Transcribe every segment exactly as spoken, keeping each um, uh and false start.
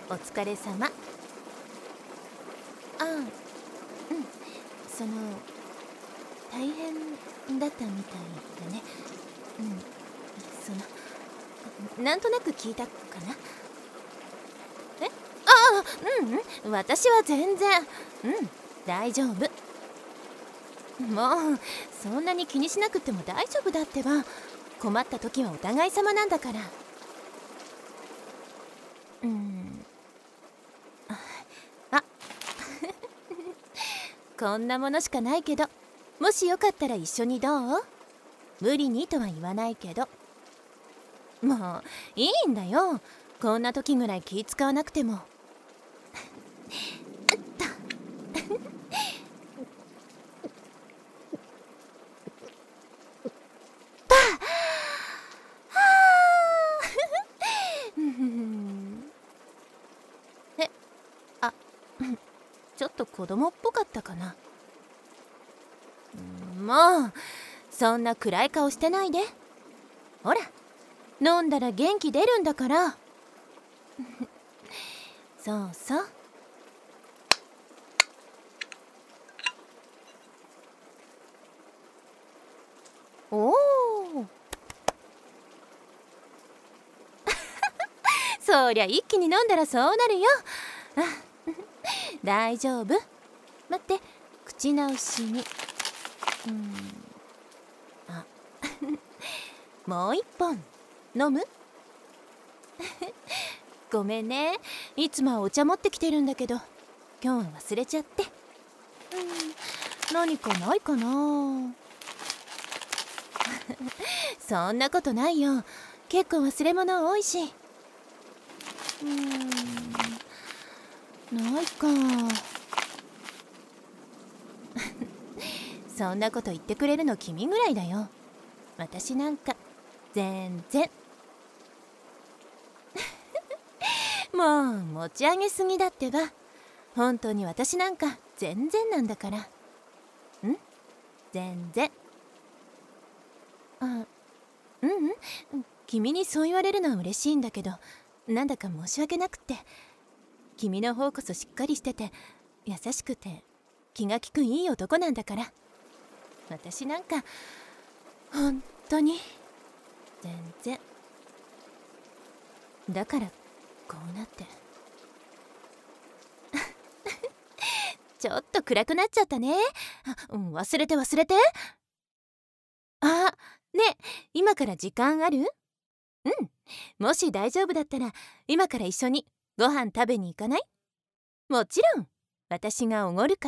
お疲れ様。ああ、うん。その大変だったみたいだね。うん。そのなんとなく聞いたかな。え、ああ、ううん、私は全然、うん大丈夫。もうそんなに気にしなくても大丈夫だってば。困った時はお互い様なんだから。うん。あこんなものしかないけど、もしよかったら一緒にどう？無理にとは言わないけど。もういいんだよ、こんな時ぐらい気使わなくても。え、あ、ちょっと子供っぽかったかな。もうそんな暗い顔してないで。ほら飲んだら元気出るんだから。そうそう。おおそりゃ一気に飲んだらそうなるよ。あ大丈夫。待って、口直しに。うん、あもう一本飲む？ごめんね、いつもはお茶持ってきてるんだけど今日は忘れちゃって。うん、何かないかな。そんなことないよ、結構忘れ物多いし。うーん、ないか。そんなこと言ってくれるの君ぐらいだよ。私なんか全然。もう持ち上げすぎだってば。本当に私なんか全然なんだから。ん？全然。あ、ううん、君にそう言われるのは嬉しいんだけど、なんだか申し訳なくって。君の方こそしっかりしてて優しくて気が利くいい男なんだから。私なんか本当に全然。だからこうなって。ちょっと暗くなっちゃったね。あ、うん、忘れて忘れて。あ、ね、今から時間ある？うん、もし大丈夫だったら今から一緒にご飯食べに行かない？もちろん私がおごるから。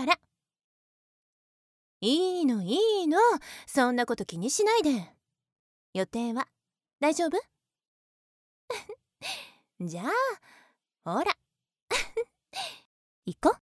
いいのいいの、そんなこと気にしないで。予定は大丈夫？じゃあほら行こう。